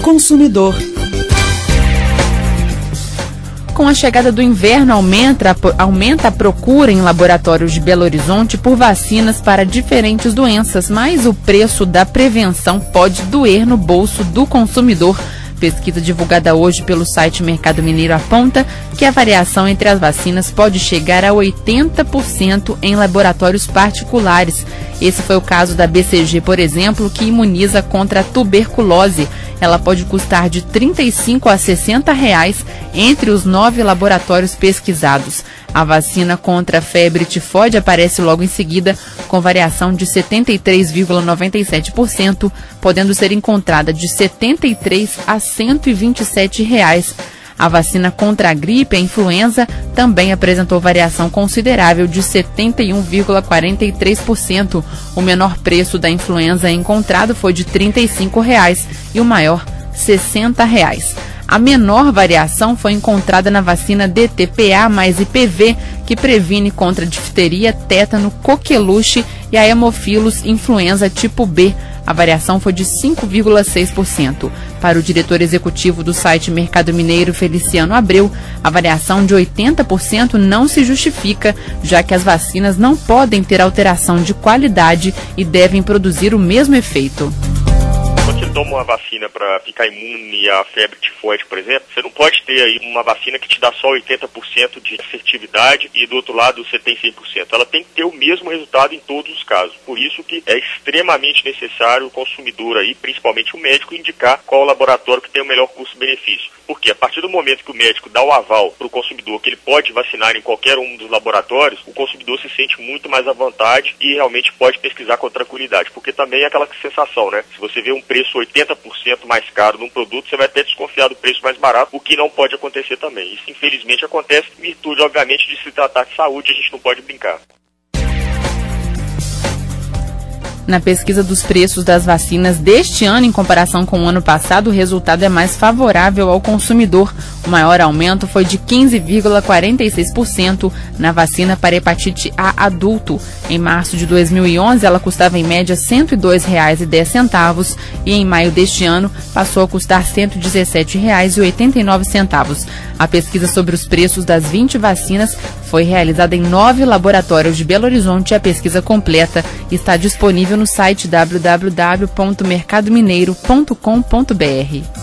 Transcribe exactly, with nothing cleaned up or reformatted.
consumidor. Com a chegada do inverno, aumenta, aumenta a procura em laboratórios de Belo Horizonte por vacinas para diferentes doenças, mas o preço da prevenção pode doer no bolso do consumidor. Pesquisa divulgada hoje pelo site Mercado Mineiro aponta que a variação entre as vacinas pode chegar a oitenta por cento em laboratórios particulares. Esse foi o caso da B C G, por exemplo, que imuniza contra a tuberculose. Ela pode custar de trinta e cinco a sessenta reais entre os nove laboratórios pesquisados. A vacina contra a febre tifoide aparece logo em seguida, com variação de setenta e três vírgula noventa e sete por cento, podendo ser encontrada de setenta e três a cento e vinte e sete reais. A vacina contra a gripe e a influenza também apresentou variação considerável de setenta e um vírgula quarenta e três por cento. O menor preço da influenza encontrado foi de trinta e cinco reais e o maior, sessenta reais. A menor variação foi encontrada na vacina D T P A mais I P V, que previne contra difteria, tétano, coqueluche e a hemofilus influenza tipo B. A variação foi de cinco vírgula seis por cento. Para o diretor executivo do site Mercado Mineiro, Feliciano Abreu, a variação de oitenta por cento não se justifica, já que as vacinas não podem ter alteração de qualidade e devem produzir o mesmo efeito. Quando você toma uma vacina para ficar imune à febre tifoide, por exemplo, você não pode ter aí uma vacina que te dá só oitenta por cento de assertividade e do outro lado você tem cem por cento. Ela tem que ter o mesmo resultado em todos os casos. Por isso que é extremamente necessário o consumidor aí, principalmente o médico, indicar qual laboratório que tem o melhor custo-benefício. Porque a partir do momento que o médico dá o aval para o consumidor que ele pode vacinar em qualquer um dos laboratórios, o consumidor se sente muito mais à vontade e realmente pode pesquisar com tranquilidade. Porque também é aquela sensação, né? Se você vê um preço oitenta por cento mais caro num produto, você vai até desconfiar do preço mais barato, o que não pode acontecer também. Isso, infelizmente, acontece em virtude, obviamente, de se tratar de saúde, a gente não pode brincar. Na pesquisa dos preços das vacinas deste ano, em comparação com o ano passado, o resultado é mais favorável ao consumidor. O maior aumento foi de quinze vírgula quarenta e seis por cento na vacina para hepatite A adulto. Em março de dois mil e onze, ela custava em média cento e dois reais e dez centavos e em maio deste ano passou a custar cento e dezessete reais e oitenta e nove centavos. A pesquisa sobre os preços das vinte vacinas foi realizada em nove laboratórios de Belo Horizonte e a pesquisa completa está disponível no site w w w ponto mercado mineiro ponto com ponto b r.